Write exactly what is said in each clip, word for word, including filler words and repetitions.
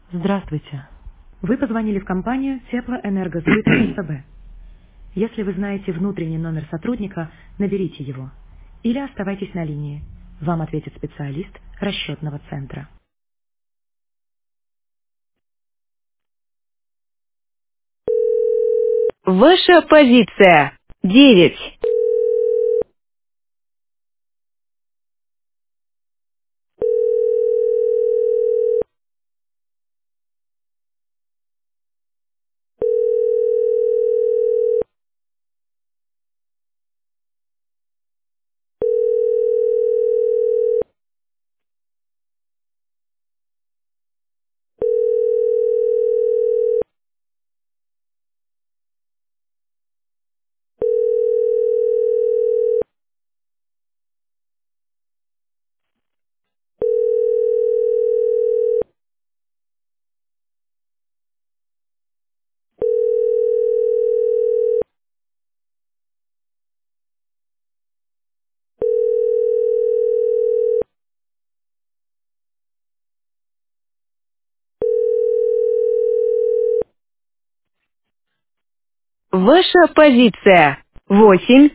Здравствуйте. Вы позвонили в компанию Теплоэнергосбыт СПБ. Если вы знаете внутренний номер сотрудника, наберите его. Или оставайтесь на линии. Вам ответит специалист расчетного центра. Ваша позиция. Девять. Ваша позиция. Восемь.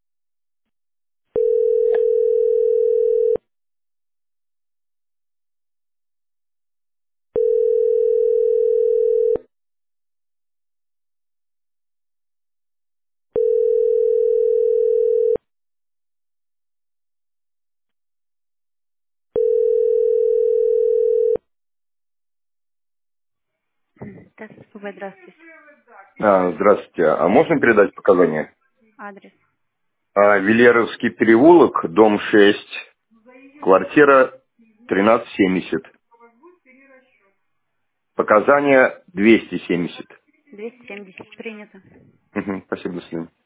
Так, СПБ, здравствуйте. А, здравствуйте. А можно передать показания? Адрес. А, Велеровский переулок, дом шесть, квартира тринадцать семьдесят. Показания двести семьдесят. двести семьдесят. Принято. Мгм, спасибо, до свидания.